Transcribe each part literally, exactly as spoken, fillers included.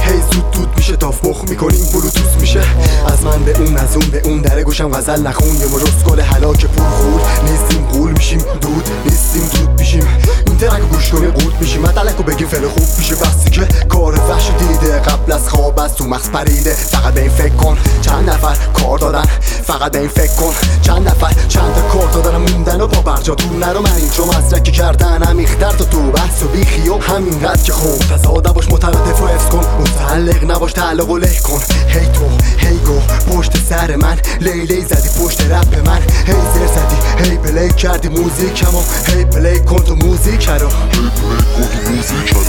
هی زود دود میشه داف مخ میکنیم بلوتوث میشه. از من به اون از اون به اون در گوشم غزل نخون. یه مجرس گل هلاک پول خول نیستیم غول میشیم دود نیستیم دود میشیم. این ترک گوش کنیم قورت میشیم مدلک و بگیم فعل خوب میشه. بسی که کار وحش دیده قبل از خواب از تو مغز پریده. فقط به این فکر کن چند نفر کار دادن. فقط به این فکر کن چند نفر چند تا کار دادن موندن و پا برجا تو نرو. من این چو مزرکی کردن همیختر تا تو بحث و بیخی و همین رد که خوب تزاده باش مترادف و حفظ کن. متعلق نباش تعلق و له کن. هی تو هی گو پشت سر من لیلی زدی پشت رپ من. هی زر زدی هی پلی کردی موزیکمو. هی پلی کن تو موزیک رو. هی پلی کن تو موزیک رو.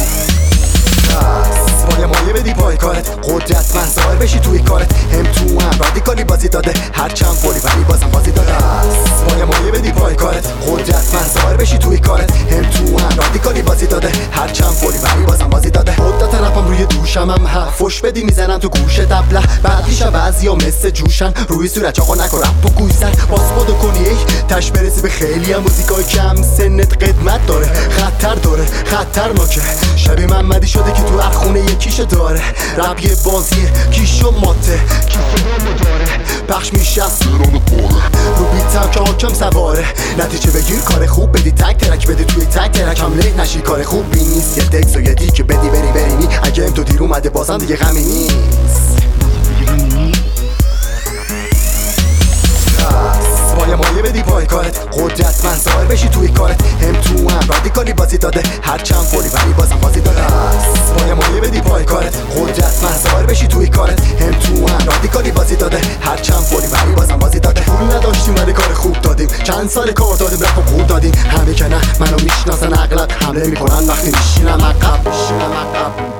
وای مایه بدی پای کارت قدرت من ظاهر بشی توی کارت. هم تو هم رادیکالی بازی داده هر چند فولی ولی بازم بازی داده. وای مایه بدی پای کارت قدرت من ظاهر بشی توی کارت. هم تو هم رادیکالی بازی داده هر چند فولی ولی بازم بازی داده. قدرت رپم روی دوشم هم حرف فش بدی میزنم تو گوش دبله. بعد میشه بعضیا مثل جوشن روی صورت آقا نکن رپ و گویزن. باز خودو کنی ای تش برسی به خیلی هم موزیکای کم سنت قدمت داره. خطر داره خطرناکه شبیه محمدی شده که تو هر خونه یکیشو داره. رپ یه بازیه کیشو ماته کیفه داره پخش میشه از ایران پاره رو بیتم که حاکم سواره. نتیجه بگیر کار خوب بدی تک ترک بده توی تک ترک هم له نشی. کار خوبی نیست یه دکس و یه دی که بدی بری برینی. اگه ام تو دیر اومده بازم دیگه غمی نیست. وای مایه بدی پای کارت قدرت من ظاهر بشی توی کارت. هم تو هم رادیکالی بازی داده هر چند فولی ولی بازم بازی داده. وای مایه بدی پای کارت قدرت من ظاهر بشی توی کارت. هم تو هم رادیکالی بازی داده هر چند فولی ولی بازم بازی داده. پول نداشتیم ولی کار خوب دادیم چند سال کار دادیم رپ و قول دادیم. همه که نه منو میشناسن اغلب حمله میکنن وقتی میشینم عقب میشینم عقب.